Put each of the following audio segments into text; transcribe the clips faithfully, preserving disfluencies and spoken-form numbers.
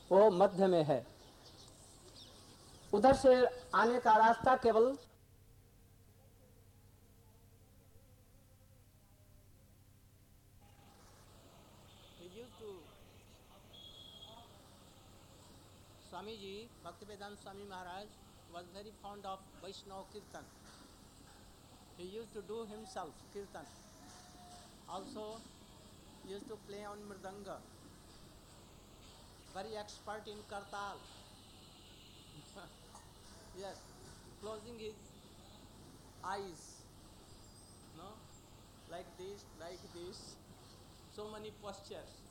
वो मध्य में है। उधर से आने का रास्ता केवल Swami Ji, Bhaktivedanta Swami Maharaj was very fond of Vaishnava Kirtan. He used to do himself Kirtan. Also used to play on Mridanga. Very expert in Kartal. Yes, closing his eyes, no, like this, like this, so many postures.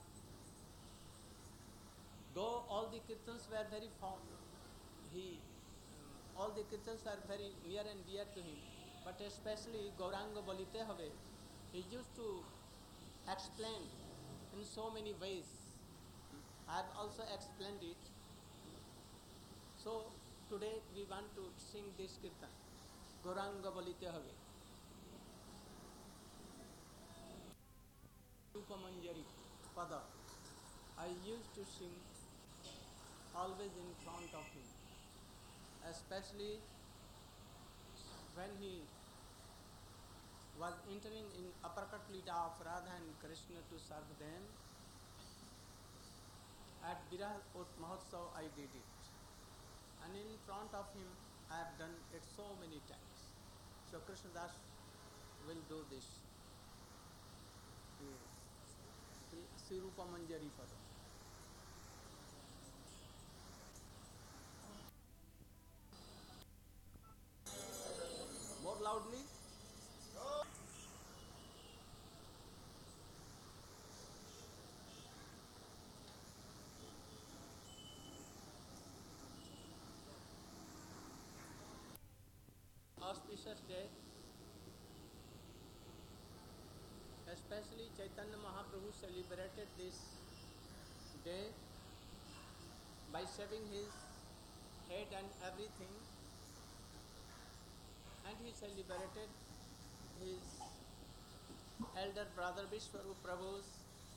Though all the kirtans were very fond, he, um, all the kirtans were very near and dear to him, but especially Gauranga Balite Have, he used to explain in so many ways. I have also explained it. So today we want to sing this kirtan, Gauranga Balite Have. Rupamanjari Pada. I used to sing always in front of him, especially when he was entering in uppercut lita of Radha and Krishna to serve them. At Birah Mahotsav I did it, and in front of him I have done it so many times. So Krishnadas will do this. Sri Rupa Manjari Pada. More loudly. Auspicious day, especially Chaitanya Mahaprabhu celebrated this day by shaving his head and everything, and he celebrated his elder brother Vishwarup Prabhu's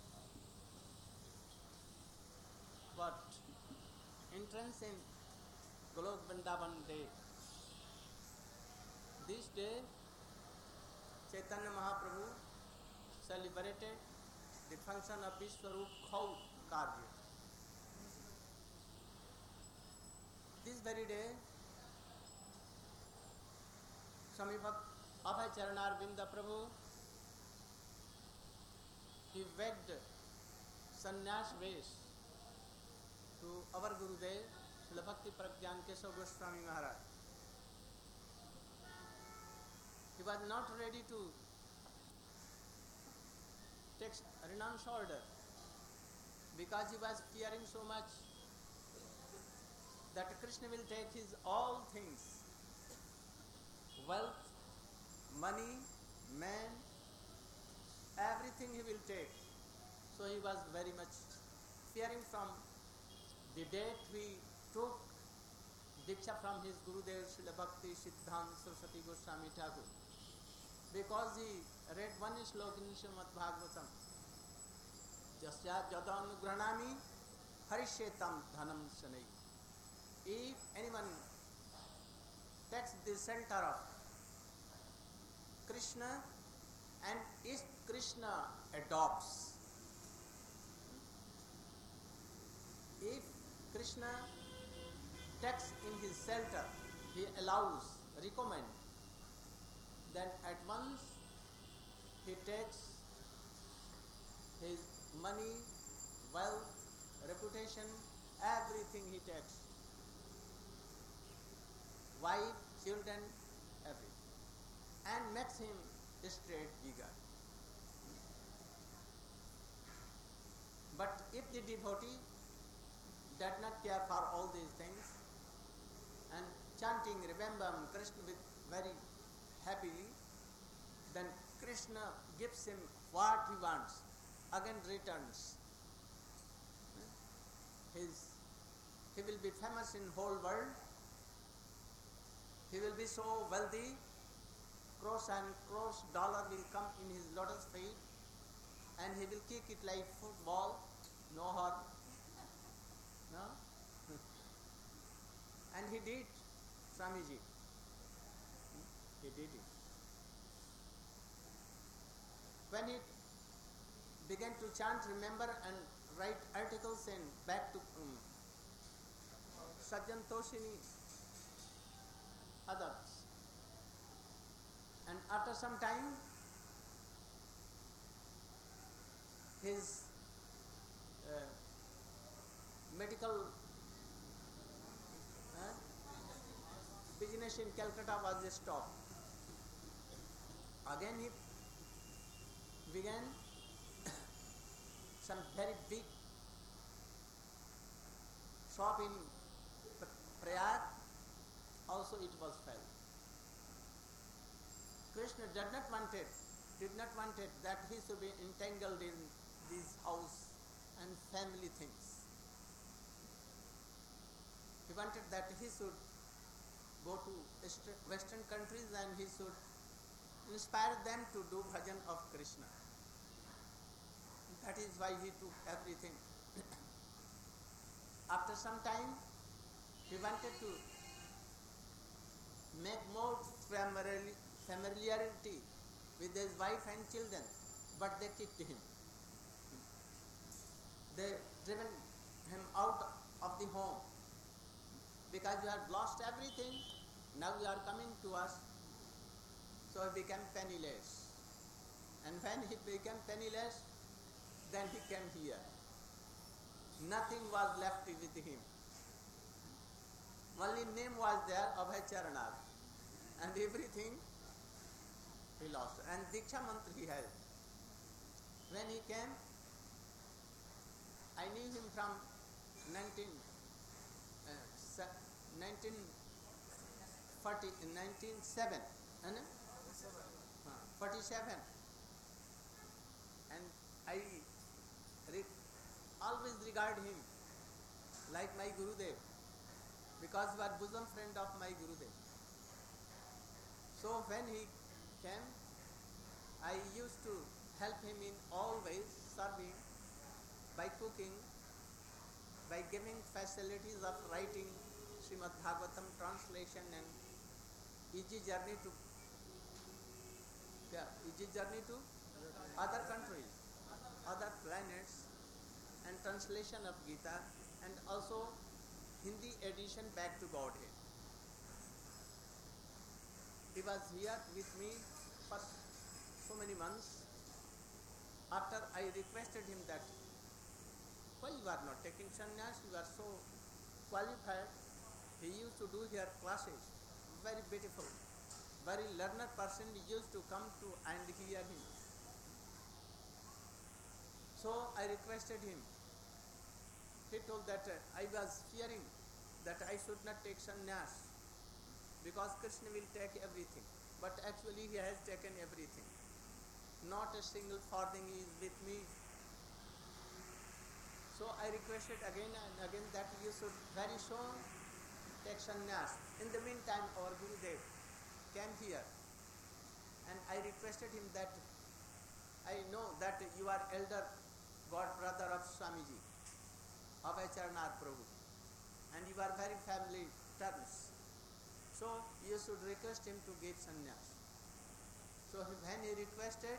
what entrance in Golok Vrindavan day. This day Chaitanya Mahaprabhu celebrated the function of Vishwarup Khaul Karya. This very day Swami Abhay Charanar Vinda Prabhu, he begged sannyas vesh to our Gurudev Srila Bhakti Pragyan Keshav Goswami Maharaj. He was not ready to take renounce order because he was fearing so much that Krishna will take his all things, wealth, money, man, everything he will take. So he was very much fearing from the date he took Diksha from his Gurudev Srila Bhakti Siddhanta Saraswati Goswami Thakur, because he read one slok in Srimad Bhagavatam, Jasya Jadanugrhanami Harishetam Dhanam Sanai. If anyone takes the center of Krishna and if Krishna adopts, if Krishna takes in his shelter, he allows, recommend, then at once he takes his money, wealth, reputation, everything he takes. Wife, children, everything. And makes him a straight digger. But if the devotee does not care for all these things and chanting Remembam Krishna with very happily, then Krishna gives him what he wants, again returns. His, he will be famous in whole world. He will be so wealthy, crores and crores dollar will come in his lotus feet, and he will kick it like football, no hurt. No? And he did, Swamiji. He did it. When he began to chant, remember and write articles and back to um, Sajjan Toshini, others. And after some time, his uh, medical uh, business in Calcutta was stopped. Again he began some very big shop in Prayag, also it was fell. Krishna did not want it, did not want it that he should be entangled in these house and family things. He wanted that he should go to Western countries and he should inspire them to do bhajan of Krishna. That is why he took everything. After some time, he wanted to make more familiarity with his wife and children, but they kicked him. They driven him out of the home because you have lost everything. Now you are coming to us. So he became penniless. And when he became penniless, then he came here. Nothing was left with him. Only name was there, Abhay Charanad. And everything he lost. And Diksha Mantra he had. When he came, I knew him from nineteen, uh, nineteen forty, nineteen oh seven. And forty-seven, and I re always regard him like my Gurudev, because he was bosom friend of my Gurudev. So when he came, I used to help him in all ways, serving, by cooking, by giving facilities of writing Srimad Bhagavatam translation and easy journey to Yeah, easy journey to other countries, other planets, and translation of Gita, and also Hindi edition back to Godhead. He was here with me for so many months. After I requested him that, why you are not taking sannyas, you are so qualified. He used to do here classes, very beautiful. Very learned person used to come to and hear him. So I requested him. He told that uh, I was fearing that I should not take sannyas because Krishna will take everything. But actually he has taken everything. Not a single farthing is with me. So I requested again and again that you should very soon take sannyas. In the meantime, our Gurudev came here, and I requested him that I know that you are elder god brother of Swamiji, Abhay Charanad Prabhu, and you are very family terms. So you should request him to give sannyas. So when he requested,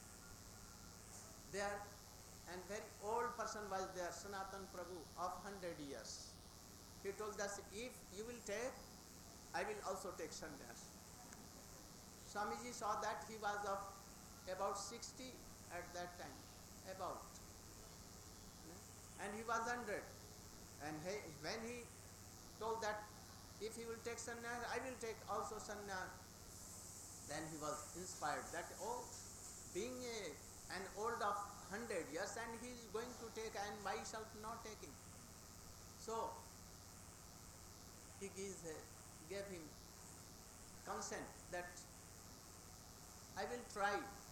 there and very old person was there, Sanatan Prabhu of hundred years. He told us, if you will take, I will also take sannyas. Swamiji saw that he was of about sixty at that time, about. And he was one hundred. And he, when he told that if he will take sannyas, I will take also sannyas, then he was inspired that, oh, being a, an old of one hundred years and he is going to take and myself not taking. So, he gives, uh, gave him consent that I will try.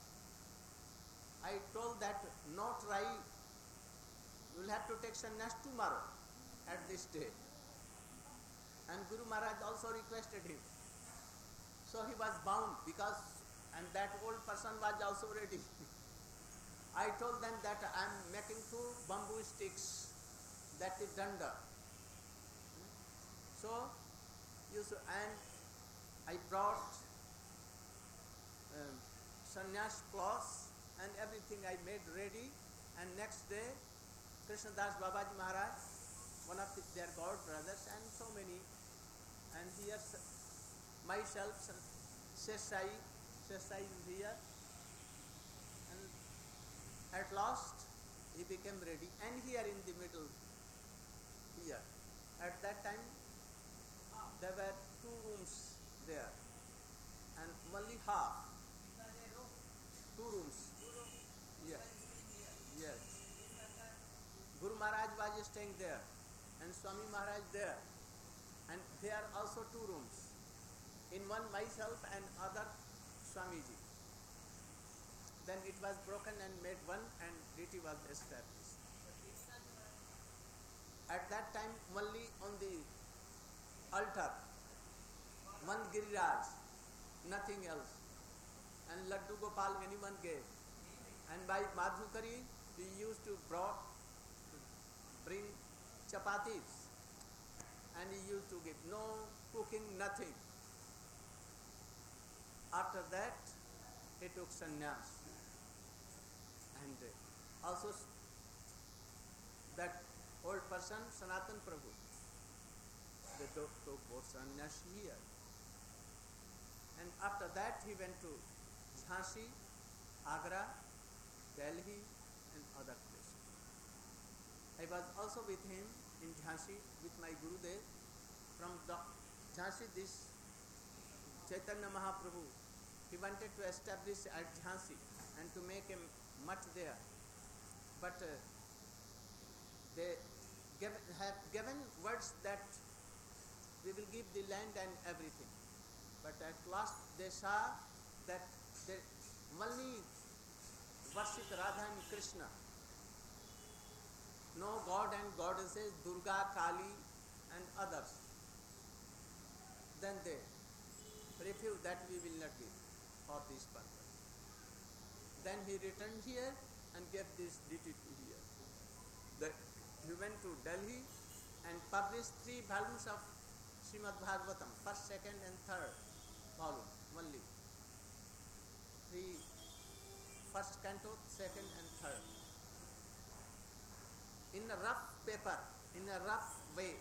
I told that no try, you will have to take sannyas tomorrow at this day. And Guru Maharaj also requested him. So he was bound because, and that old person was also ready. I told them that I am making two bamboo sticks, that is danda. So used to, and I brought um, sannyas cloths and everything I made ready. And next day, Krishnadas Babaji Maharaj, one of the, their god brothers, and so many, and here myself, Sheshai, Sheshai is here, and at last he became ready, and here in the middle, here, at that time there were two rooms there, and only half, two rooms, yes, yes. Guru Maharaj was staying there, and Swami Maharaj there, and there are also two rooms. In one myself and other Swamiji. Then it was broken and made one, and deity was established. At that time, only on the altar, one Giriraj, nothing else. And Laddu Gopal anyone gave. And by Madhukari, we used to brought, bring chapatis, and he used to give. No cooking, nothing. After that, he took sannyas. And also that old person, Sanatan Prabhu, they took, took both sannyas here. And after that, he went to Jhansi, Agra, Delhi, and other places. I was also with him in Jhansi with my Gurudev. From the Jhansi, this Chaitanya Mahaprabhu, he wanted to establish at Jhansi and to make a mutt there. But uh, they give, have given words that we will give the land and everything. But at last they saw that they only worship Radha and Krishna. No god and goddesses, Durga, Kali and others. Then they refused that we will not give for this purpose. Then he returned here and gave this deity to here. The, he went to Delhi and published three volumes of Srimad Bhagavatam, first, second and third volume only. Three, first canto, second and third. In a rough paper, in a rough way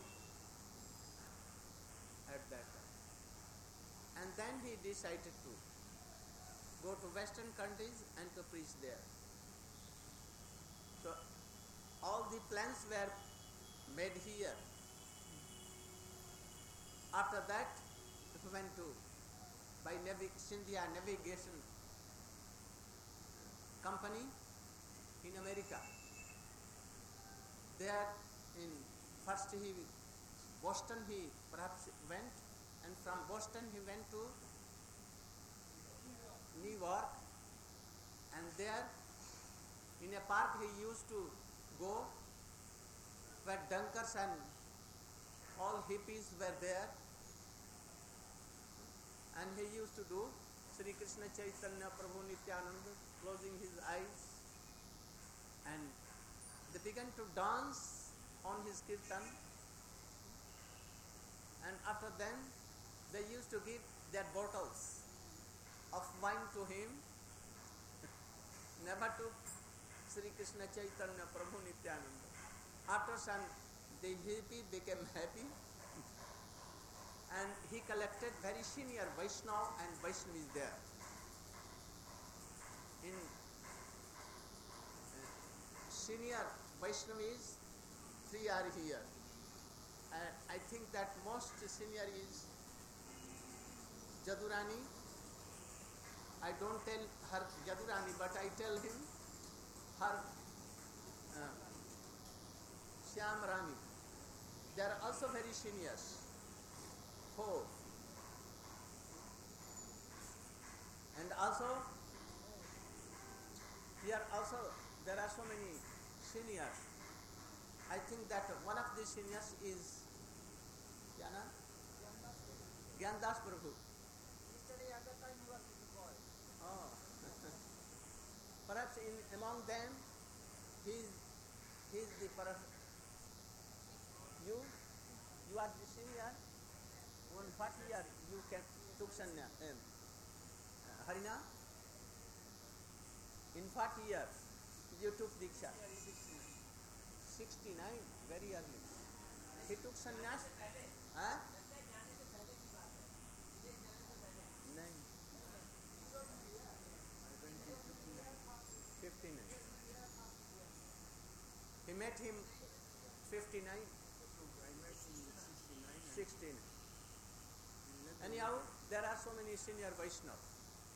at that time. And then he decided to go to Western countries and to preach there. So all the plans were made here. After that, he went to by Navi- Scindia Navigation Company in America. There, in first he Boston he perhaps went, and from Boston he went to New York, and there in a park he used to go where dunkers and all hippies were there, and he used to do Sri Krishna Chaitanya Prabhu Nityananda, closing his eyes, and they began to dance on his kirtan, and after then they used to give their bottles of wine to him, never to Sri Krishna Chaitanya Prabhu Nityananda. After some, the hippie became happy, and he collected very senior Vaishnava and Vaishnavis there. In uh, senior Vaishnavis, three are here. Uh, I think that most senior is Jadurani. I don't tell her Jadurani, but I tell him her uh, Shyam Rani. They are also very seniors. Four. And also, here also there are so many seniors. I think that one of the seniors is Jana? Gyandas Prabhu. Oh. Perhaps in among them, he is he is the perhaps you you are the senior. One what year you can took sannyas? Um, uh, Harina? In what year you took Diksha? sixty-nine, very early. He took sannyas? Huh? Nine. fifty-nine. He met him fifty-nine. sixteen. Anyhow, there are so many senior Vaishnavas.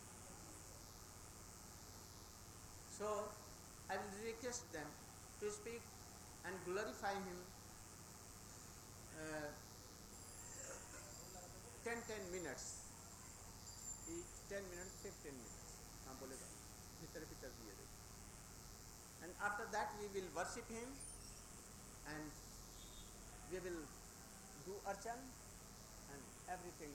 So, I will request them to speak and glorify him uh, ten ten minutes. Each ten minutes, fifteen minutes. हाँ बोलेगा भीतर भीतर दिए देगा. And after that we will worship him and we will do archan and everything.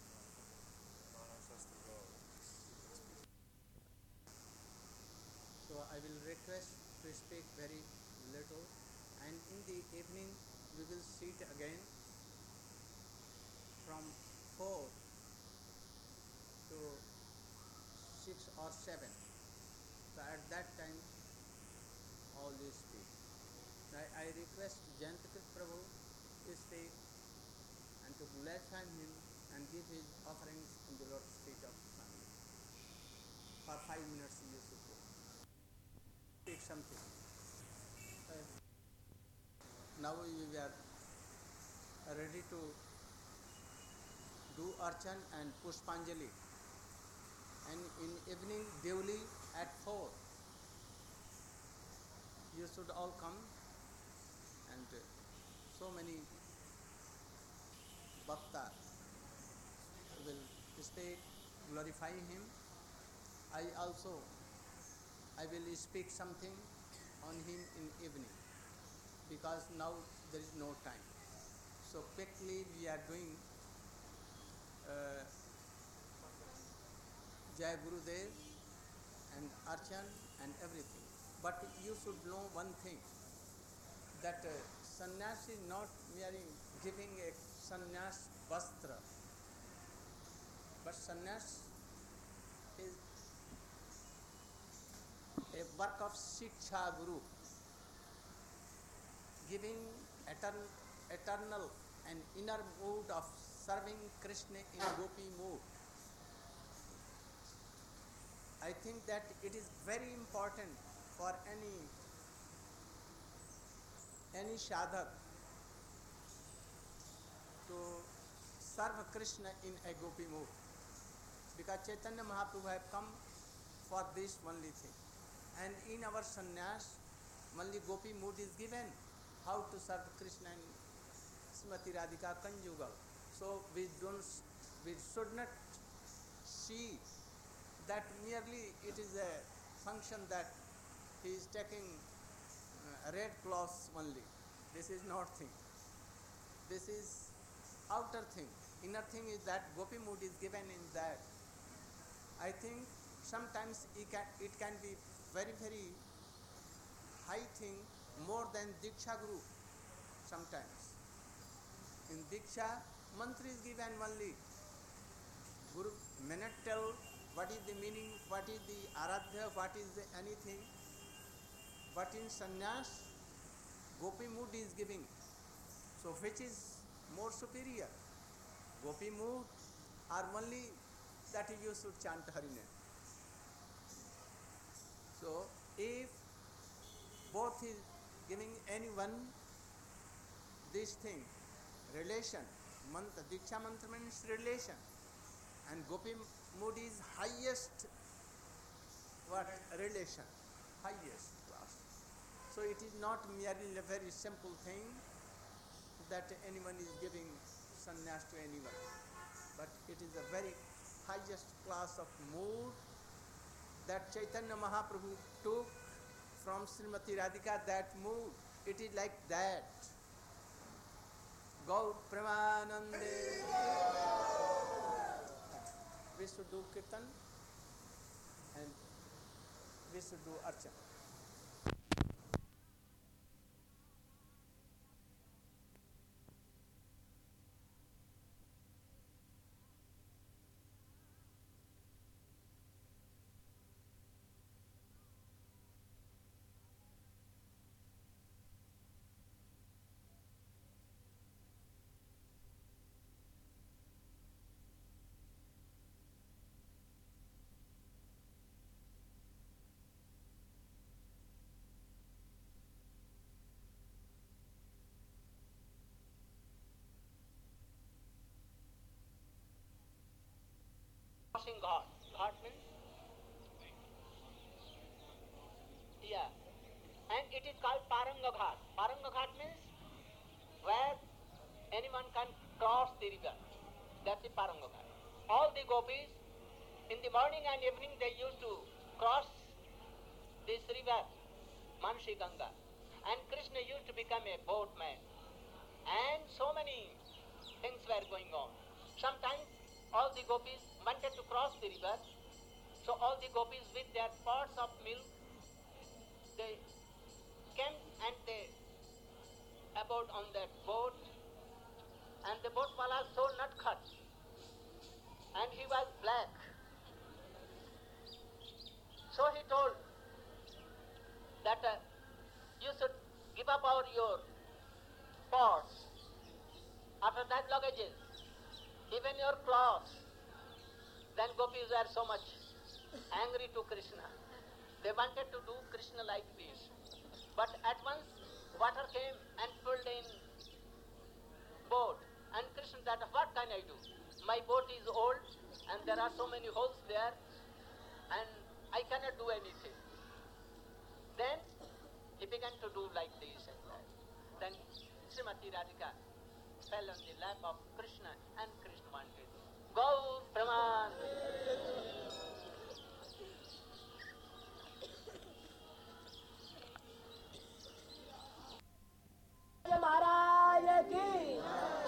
So I will request to speak very little, and in the evening we will sit again from four to six or seven. So at that time all will speak. I, I request Jayantakrit Prabhu to speak and to glorify him and give his offerings in the Lord's feet of Swami. For five minutes you should go. Speak something. Uh, now we are ready to do Archan and Pushpanjali. And in evening, daily at four, you should all come, and uh, so many bhaktas will speak, glorify him. I also, I will speak something on him in evening, because now there is no time. So quickly we are doing uh, Jai Gurudev and Archan and everything. But you should know one thing, that uh, sannyas is not merely giving a sannyas vastra, but sannyas is a work of Shiksha Guru, giving eternal, eternal and inner mood of serving Krishna in gopi mood. I think that it is very important for any any sadhak to serve Krishna in a gopi mood, because Chaitanya Mahaprabhu have come for this only thing. And in our sannyas, only gopi mood is given, how to serve Krishna and Srimati Radhika conjugal. So we don't, we should not see that merely it is a function that he is taking uh, red cloths only. This is not thing. This is outer thing. Inner thing is that gopi mood is given in that. I think sometimes it can, it can be very, very high thing, more than Diksha Guru sometimes. In Diksha, mantra is given only. Guru may not tell what is the meaning, what is the aradhya, what is the anything. But in sannyas, gopi mood is giving. So which is more superior? Gopi mood or only that you should chant Harinam? So if both is giving anyone this thing, relation, mantra, Diksha mantra means relation, and gopi mood is highest what? Relation, highest class. So it is not merely a very simple thing that anyone is giving sannyas to anyone, but it is a very highest class of mood that Chaitanya Mahaprabhu took from Srimati Radhika. That mood, it is like that. Gaur Premanande. We should do Kirtan and we should do Archan. crossing Ghat. Ghat means? Yeah. And it is called Paranga Ghat. Paranga Ghat means where anyone can cross the river. That's the Paranga Ghat. All the gopis, in the morning and evening, they used to cross this river, Manshi Ganga. And Krishna used to become a boatman. And so many things were going on. Sometimes all the gopis wanted to cross the river, so all the gopis with their pots of milk, they came and they abode on that boat, and the boat was also not cut, and he was black. So he told that uh, you should give up all your pots, after that luggages, even your clothes. Then gopis were so much angry to Krishna. They wanted to do Krishna like this. But at once water came and filled in boat. And Krishna said, what can I do? My boat is old and there are so many holes there and I cannot do anything. Then he began to do like this and that. Then Srimati Radhika fell on the lap of Krishna and Krishna wanted Gaur Praman. महाराज की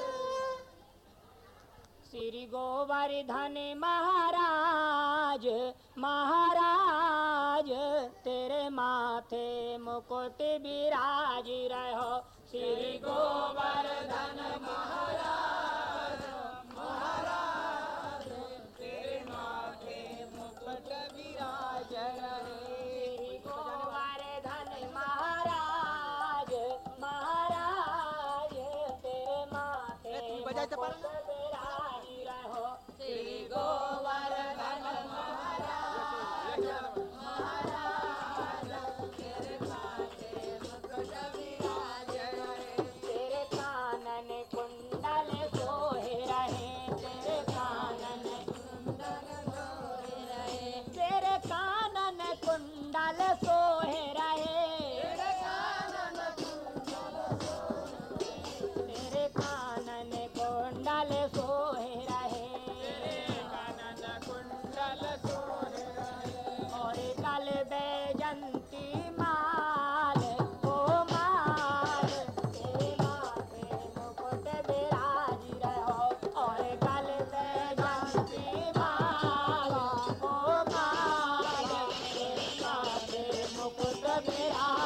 श्री गोवर्धन महाराज महाराज तेरे माथे मुकुट विराज रहो श्री गोवर्धन महाराज महाराज तेरे माथे मुकुट विराज रहे श्री गोवर्धन महाराज महाराज तेरे माथे मुकुट विराज रहो श्री गोवर्धन महाराज महाराज तेरे माथे मुकुट विराज रहे तेरे कानन कुंडल सोहे रहे तेरे कानन कुंडल सोहे रहे तेरे कानन कुंडल सोहे रहे तेरे कानन कुंडल तेरे कानन कुंडल सोहे रहे तेरे कानन कुंडल सोहे रहे और कल बैजंती माल ओ माल तेरे माथे मुकुट विराज रहो और कल बैजंती माल ओ माल तेरे माथे मुकुट विराज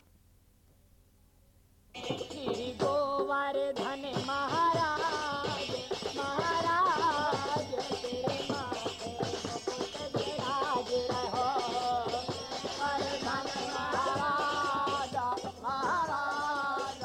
श्री गोवर्धन महाराज महाराज तेरे माथे मुकुट विराज रहो वर्धन महाराज महाराज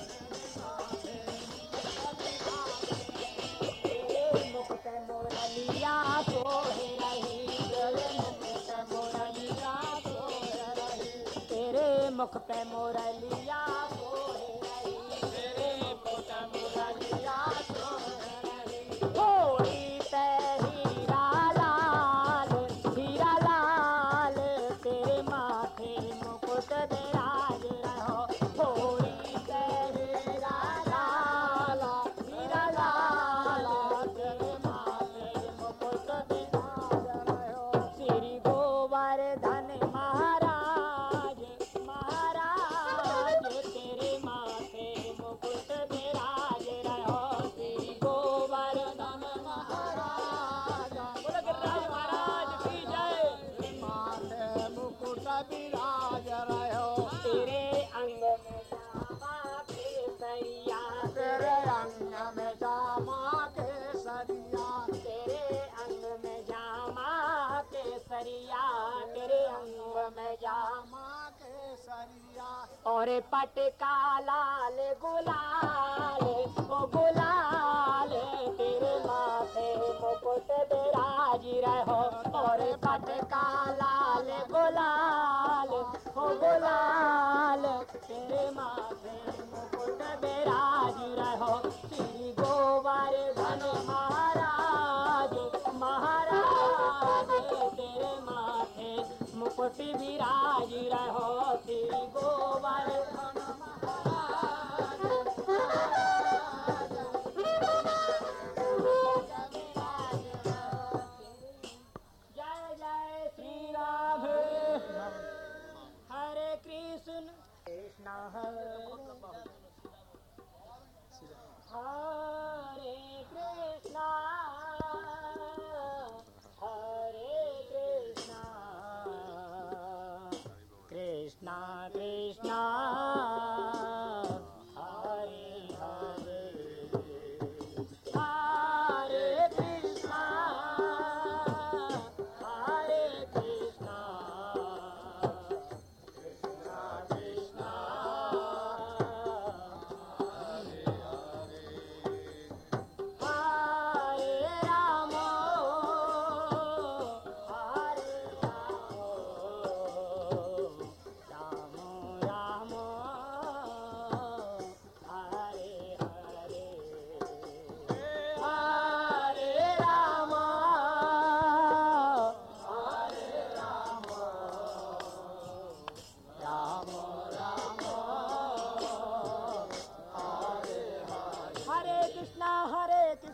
तेरे मुकुट मुरलिया सोहे रही तेरे मुकुट मुरलिया सोहे रही तेरे मुख पे मुरलिया सोहे रही तेरे मुख मुरलिया सोहे रही थोड़ी ते हीरा लाल हीरा लाल तेरे माथे मुकुट विराज रहो थोड़ी ते हीरा लाल हीरा लाल तेरे माथे मुकुट विराज रहो श्री गोवर्धन महाराज महाराज तेरे माथे मुकुट विराज रहो श्री गोवर्धन महाराज बोलो गिरिराज महाराज की जय माथे मुकुट विराज रहो तेरे अंग में श्यामा केसरिया तेरे अंग में श्यामा केसरिया तेरे अंग में श्यामा केसरिया तेरे अंग में श्यामा केसरिया और पटका लाल गुलाल ओ गुलाल तेरे माथे मुकुट विराज रहो और पटका लाल गुलाल ओ गुलाल तेरे माथे मुकुट विराज रहो श्री गोवर्धन महाराज महाराज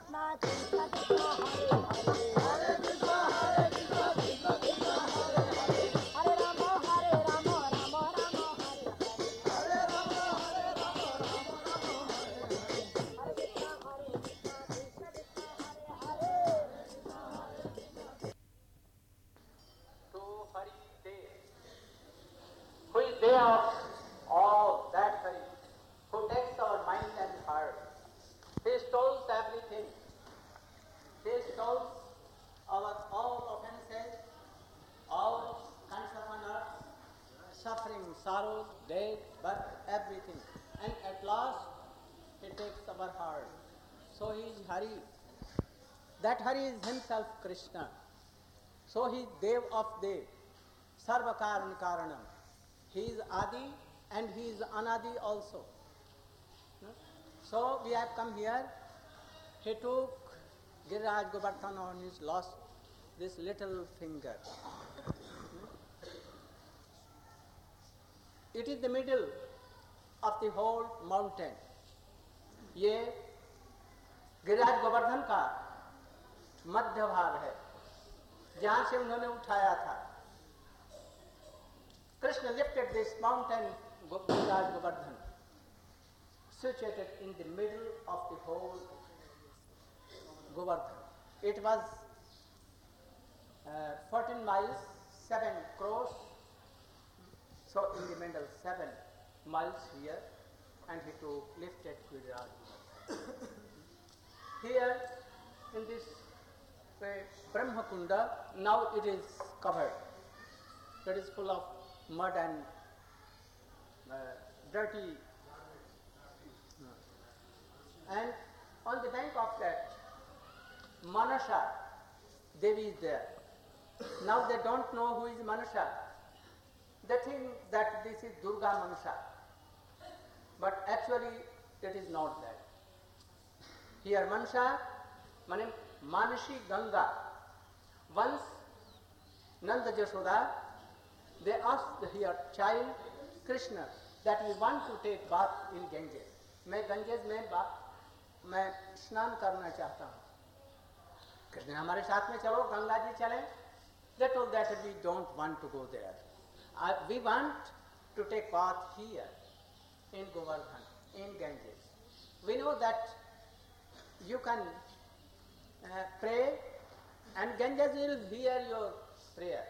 Krishna, Krishna Krishna, Hare Hare, Hare Krishna, Hare Krishna, Krishna Krishna, Hare Hare, Hare Rama, Hare Rama, Rama Rama, Hare Hare, Hare Rama, Hare Rama, Rama Rama, Hare Hare, Hare Krishna, Hare Krishna, Krishna Krishna, Hare Hare. To Hari Dev, who is there of all that Hari, who takes our mind and heart. He stole everything. He stole our all offenses, all kinds of honors, suffering, sorrows, death, birth, everything. And at last, he takes our heart. So he is Hari. That Hari is himself Krishna. So he is Dev of Dev, Sarva Karan Karanam. He is Adi and he is Anadi also. So we have come here. He took Giriraj Govardhan on his lost this little finger. It is the middle of the whole mountain. ये गिरिराज गोवर्धन का मध्य भाग है जहां से उन्होंने उठाया था. Krishna lifted this mountain, Giriraj Govardhan, situated in the middle of the whole Govardhan. It was uh, fourteen miles, seven crores. So in the middle, seven miles here, and he took lifted Giriraj. Here, in this uh, Brahma Kunda, now it is covered. It is full of mud and uh, dirty. And on the bank of that, Manasa Devi is there. Now they don't know who is Manasa. They think that this is Durga Manasa. But actually, it is not that. Here Manasa, meaning Manasi Ganga. Once Nanda Jashoda, they asked here child Krishna that we want to take bath in Ganges. मैं गंजेस में बात मैं स्नान करना चाहता हूँ. कृष्ण हमारे साथ में चलो, गंगा जी चलें. They told that we don't want to go there. Uh, we want to take bath here in Govardhan, in Ganges. We know that you can uh, pray and Ganges will hear your prayer.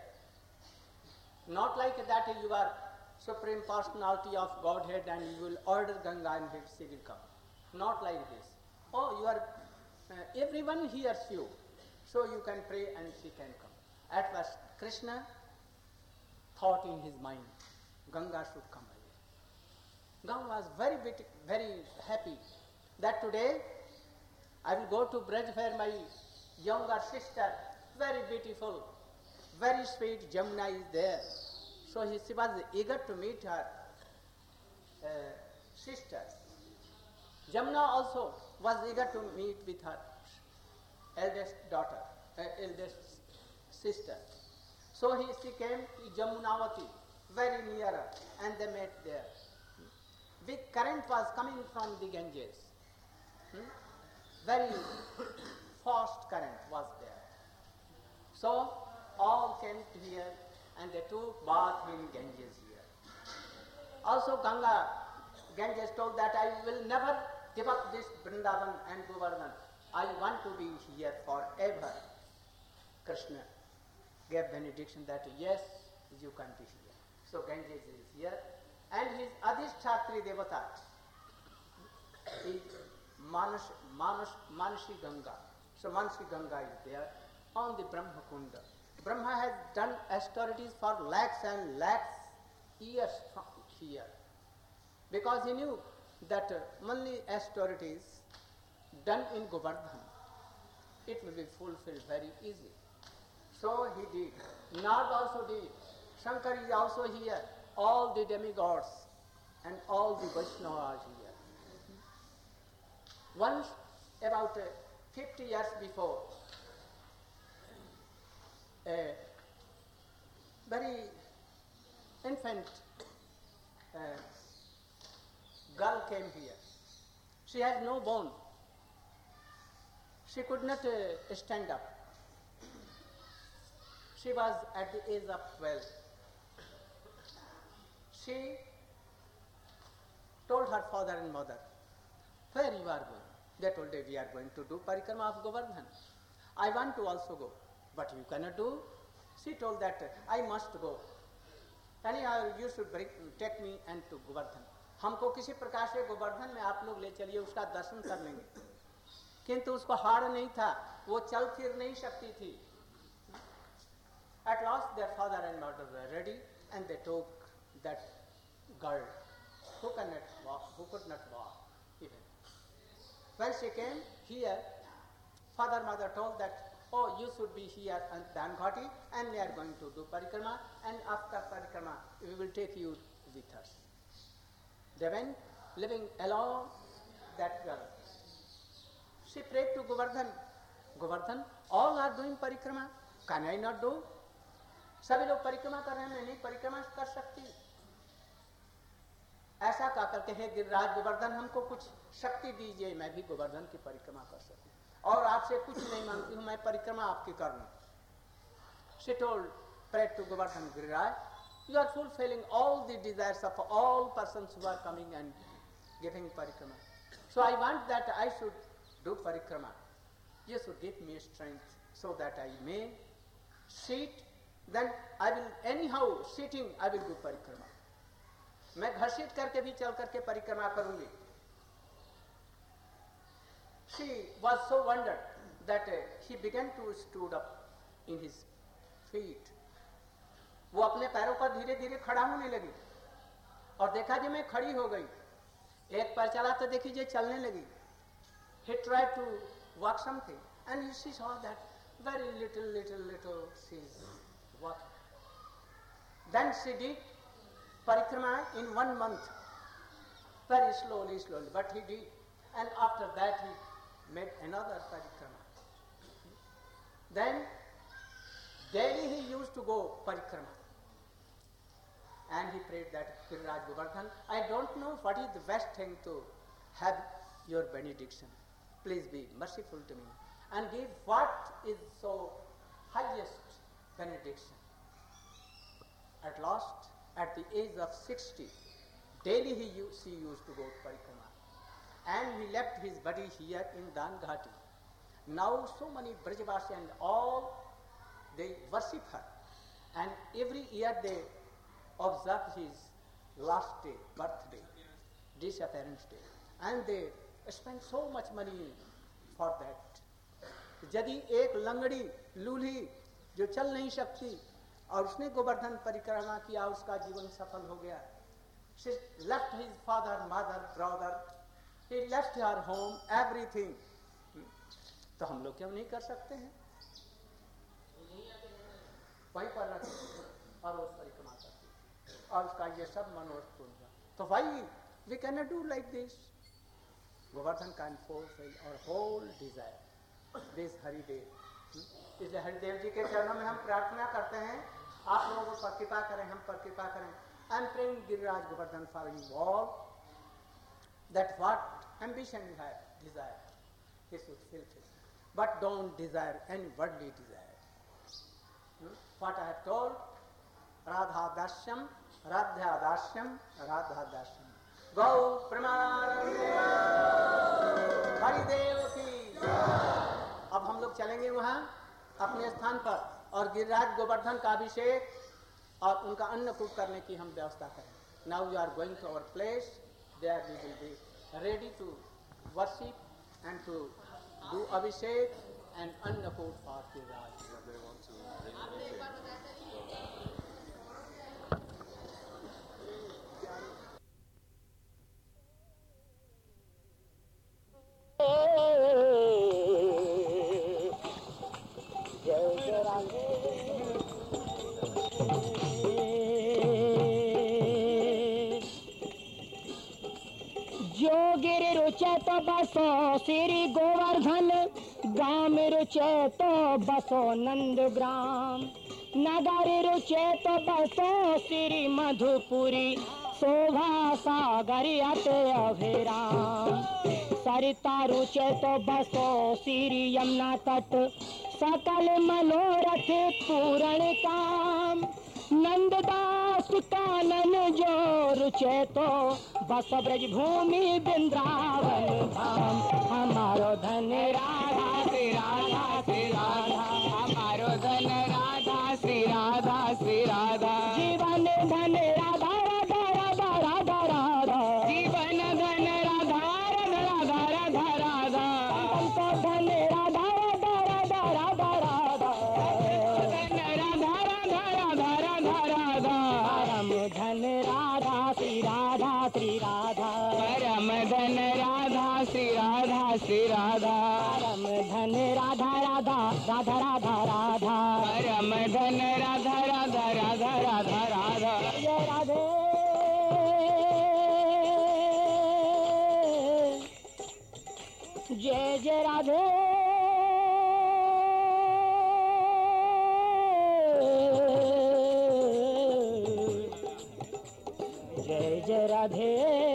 Not like that you are Supreme Personality of Godhead and you will order Ganga and she will come. Not like this. Oh, you are, uh, everyone hears you, so you can pray and she can come. At first, Krishna thought in his mind, Ganga should come again. Ganga was very, bit, very happy that today I will go to Braj where my younger sister, very beautiful, very sweet Jamuna is there. So he, she was eager to meet her uh, sister. Jamuna also was eager to meet with her eldest daughter, uh, eldest sister. So he, she came to Jamunavati, very near her, and they met there. Big current was coming from the Ganges. Hmm? Very fast current was there. So all came to here and they took bath in Ganges here. Also Ganga, Ganges told that I will never give up this Vrindavan and Govardhan. I want to be here forever. Krishna gave benediction that yes, you can be here. So Ganges is here and his Adhishthatri Devata is Manas, Manas, Manasi Ganga. So Manasi Ganga is there on the Brahma Kunda. Brahma has done austerities for lakhs and lakhs years from here. Because he knew that uh, only austerities done in Govardhan, it will be fulfilled very easy. So he did. Nag also did. Shankar is also here. All the demigods and all the Vaishnavas here. Once, about uh, fifty years before, a very infant uh, girl came here. She has no bone. She could not uh, stand up. She was at the age of twelve. She told her father and mother, where you are going? They told her, we are going to do parikrama of Govardhan. I want to also go, but you cannot do. She told that, I must go. Anyhow, you should bring, take me and to Govardhan. हमको किसी प्रकार से गोवर्धन में आप लोग ले चलिए, उसका दर्शन कर लेंगे. किंतु उसको हार नहीं था, वो चल फिर नहीं सकती थी. At last their father and mother were ready and they took that girl who cannot walk, who could not walk even. When she came here, father mother told that, oh, you should be here at Danghati and we are going to do parikrama, and after parikrama we will take you with us. They went living alone, that girl. She prayed to Govardhan, Govardhan, all are doing parikrama, can I not do? सभी लोग परिक्रमा कर रहे हैं, मैं नहीं परिक्रमा कर सकती. ऐसा कहा करके, हे गिरिराज गोवर्धन, हमको कुछ शक्ति दीजिए, मैं भी गोवर्धन की परिक्रमा कर सकूं, और आपसे कुछ नहीं मांगती हूं, मैं परिक्रमा आपकी कर लूं. She told, prayed to Govardhan, Giriraj, you are fulfilling all the desires of all persons who are coming and giving parikrama. So I want that I should do parikrama. You should give me strength so that I may sit. Then I will anyhow sitting I will do parikrama. मैं घसीट करके भी चल करके परिक्रमा करूंगी. She was so wondered that uh, he began to stood up in his feet. वो अपने पैरों पर धीरे धीरे खड़ा होने लगी और देखा जी मैं खड़ी हो गई. एक पैर चला तो देखी जी चलने लगी. He tried to walk something and she saw that very little little little she is walking. Then she did parikrama in one month, very slowly, slowly, but he did. And after that he made another parikrama. Then daily he used to go parikrama. And he prayed that, Giriraj Govardhan, I don't know what is the best thing to have your benediction. Please be merciful to me and give what is so highest benediction. At last, at the age of sixty, daily he used, she used to go to parikrama. And he left his body here in Danghati. Now so many Brajavasi and all, they worship her. And every year they observe his last day, birthday, disappearance day. And they spend so much money for that. यदि एक लंगड़ी लूली जो चल नहीं सकती और उसने गोवर्धन परिक्रमा किया, उसका जीवन सफल हो गया. She left his father, mother, brother. He left her home, everything. तो हम लोग क्यों नहीं कर सकते हैं? वहीं पर रखते और उस परिक्रमा करते और उसका ये सब मनोरथ पूर्ण हुआ. तो why we cannot do like this? Govardhan can fulfill our whole desire. This Haridev. इसलिए हरिदेव जी के चरणों में हम प्रार्थना करते हैं, आप लोगों पर कृपा करें, हम पर कृपा करें. I am praying Giriraj Govardhan for you all, that what ambition you have, desire, he should fulfill. But don't desire any worldly desire. Hmm? What I have told, Radha Dasyam, Radha Dasyam, Radha Dasyam. Gau Pramanande Haridev ki. अब हम लोग चलेंगे वहाँ अपने स्थान पर और गिरिराज गोवर्धन का अभिषेक और उनका अन्नकूट करने की हम व्यवस्था करें. Now we are going to our place. There we will be ready to worship and to do abhishek and annakut for Giriraj. जोगिर रुचे तो बसो श्री गोवर्धन, गाम रुचे तो बसो नंदग्राम, नगर रुचे तो बसो श्री मधुपुरी, शोभा सागर अत अभिराम। सरिता रुचे तो बसो श्री यमुना तट, सकल मनोरथ पूर्ण काम। नंददास कानन जो रुचे तो, बस ब्रज भूमि वृंदावन धाम। हमारो धन राधा श्री राधा श्री राधा, हमारो धन राधा श्री राधा श्री राधा। जीवन धन राधा राधा राधा राधा राधा, जीवन धन राधा राधा राधा राधा राधा। हमको धन राधा राधा राधा राधा राधा, धन राधा राधा राधा राधा राधा। परम धन राधा श्री राधा श्री राधा, परम धन राधा श्री राधा श्री राधा। परम धन राधा राधा राधा राधा राधा, परम धन राधा राधा राधा राधा राधा। जय राधे जय जय राधे जय जय राधे।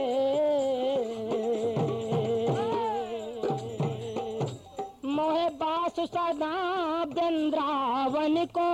मोहे बास सदा वृंदावन को,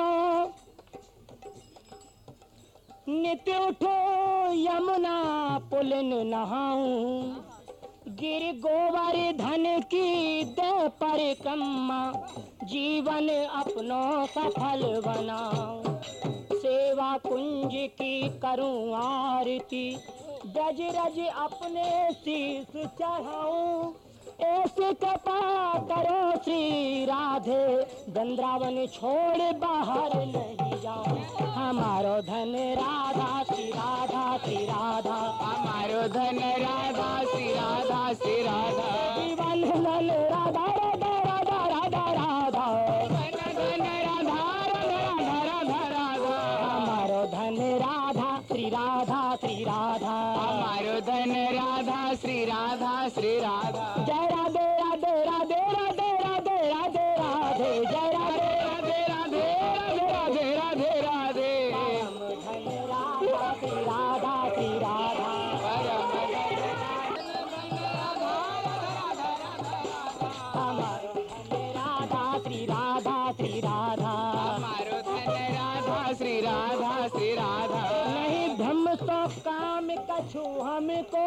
नित्य उठो यमुना पुलिन नहाऊं। गिर गोवर्धन की दे परिक्रमा, जीवन अपनो सफल बनाऊं। सेवा कुंज की करूं आरती, ब्रज रज अपने शीश चढ़ाऊं। ऐसे कृपा करो श्री राधे, वृंदावन छोड़ बाहर नहीं जाऊं। हमारो धन राधा श्री राधा श्री राधा, हमारो धन राधा श्री राधा श्री राधा। जीवन धन राधा राधा राधा राधा राधा, धन राधा राधा राधा राधा। हमारो धन राधा श्री राधा श्री राधा, हमारो धन राधा श्री राधा श्री राधा। जय राधे राधे राधे राधे राधे राधे राधे, जय राधे राधे राधे राधे राधे राधे राधे। धन राधा श्री राधा श्री राधा, हमारो धन राधा श्री राधा श्री राधा, हमारो धन राधा श्री राधा श्री राधा। नहीं ब्रह्म तो काम कछु हमको,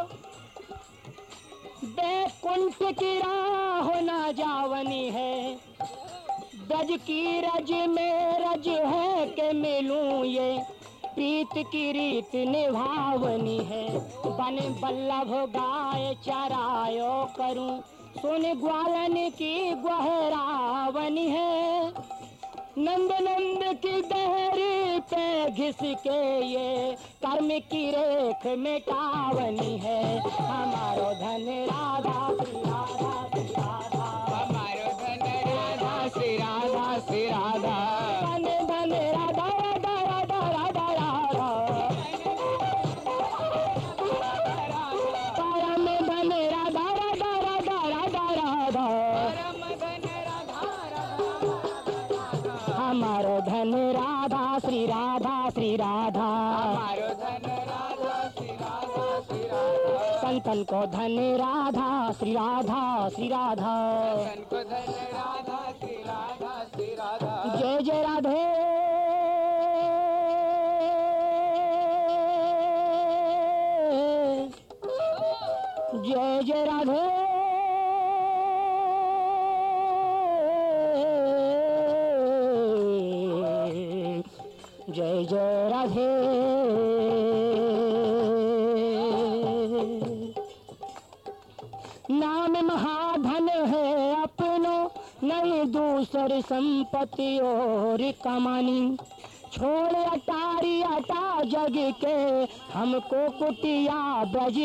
बैकुंठ की राह न जावनी है। ब्रज की रज में रज है के मिलूं ये, प्रीत की रीत निभावनी है। बन बल्लभ गाय चरायो करूं, सुन ग्वालन की ग्वाहरावनी है। नंद नंद की दहरी पे घिस के ये, कर्म की रेख मिटावनी है। हमारो धन राधा श्री राधा श्री राधा, हमारो धन राधा श्री राधा श्री राधा। धन धन राधा राधा राधा राधा राधा, परम धन राधा राधा राधा राधा राधा। हमारो धन राधा श्री राधा श्री राधा, हमारो धन राधा श्री राधा श्री राधा। संतन को धन राधा श्री राधा श्री राधा, संतन को धन राधा श्री राधा श्री राधा। जय जय राधे जय जय राधे जय जय राधे। नाम महाधन है अपनो, नहीं दूसरी संपत्ति और कमानी। छोड़ अटारी अटा जग के, हमको कुटिया ब्रज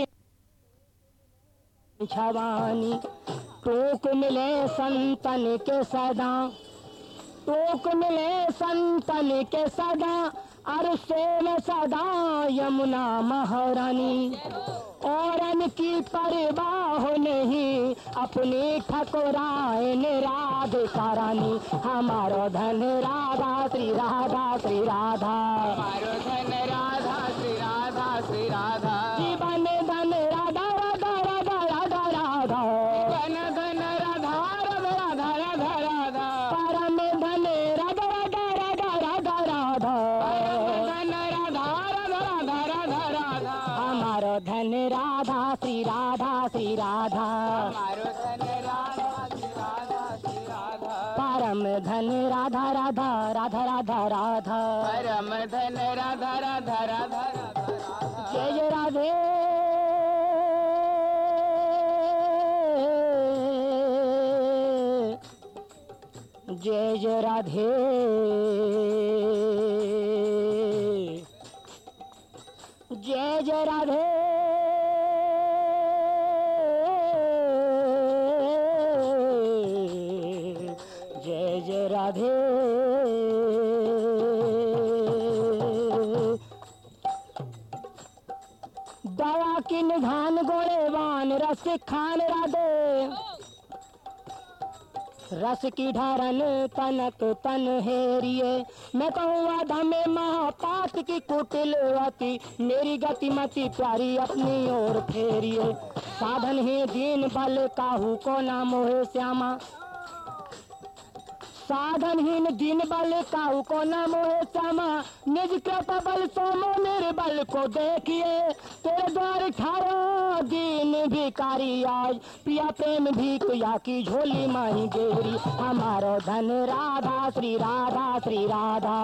छवानी। टोक मिले संतन के सदा, टोक मिले संतन के सदा, अरसे में सदा यमुना महारानी। औरन की परवाह नहीं, अपनी ठकुराइन राधिका रानी। हमारो धन राधा श्री राधा श्री राधा, हमारो धन राधा श्री राधा श्री राधा जीवन धन राधा राधा राधा राधा राधा जीवन धन राधा राधा राधा राधा राधा परम धन राधा राधा राधा राधा राधा धन राधा राधा राधा राधा राधा हमारो धन राधा श्री राधा श्री राधा हमारो धन राधा श्री राधा श्री राधा परम धन राधा राधा राधा राधा राधा परम धन राधा राधा राधा राधा जय जय राधे जय जय राधे जय जय राधे जय जय राधे दया की निधान गोड़ेवान रस खान राधे रस की ढारन तनक तन हेरिए मैं कहूँ आधा में महापात की कुटिलवती मेरी गति मति प्यारी अपनी ओर फेरिए साधन ही दीन बल काहू को ना मोहे श्यामा साधनहीन दीन बल काहू को न मोहे श्यामा निज कृपा बल सोमो निर्बल को देखिए तेरे द्वार ठारो दीन भिकारी आज पिया प्रेम भीख या की झोली माही गेरी हमारो धन राधा श्री राधा श्री राधा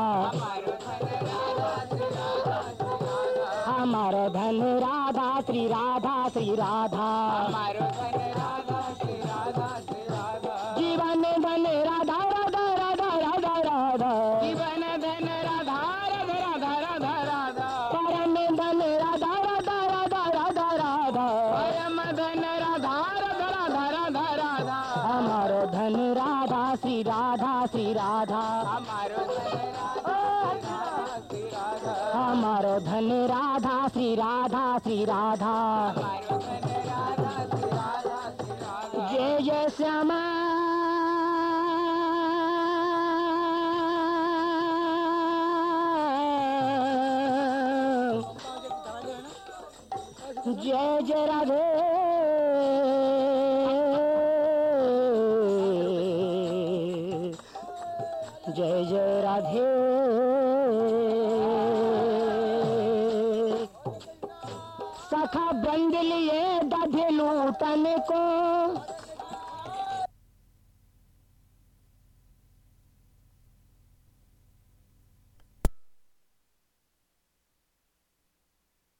हमारो धन राधा श्री राधा श्री राधा हमारो धन राधा श्री राधा श्री राधा जीवन धन राधा राधा राधा राधा राधा जीवन धन राधा राधा राधा राधा राधा परम धन राधा राधा राधा राधा राधा परम धन राधा राधा राधा राधा राधा हमारो धन राधा श्री राधा श्री राधा हमारो धन राधा श्री राधा हमारो धन राधा श्री राधा श्री राधा हमारो धन राधा श्री राधा श्री राधा जय जय श्यामा जय जय राधे जय जय राधे सखा बंद लिए दधे लूटन को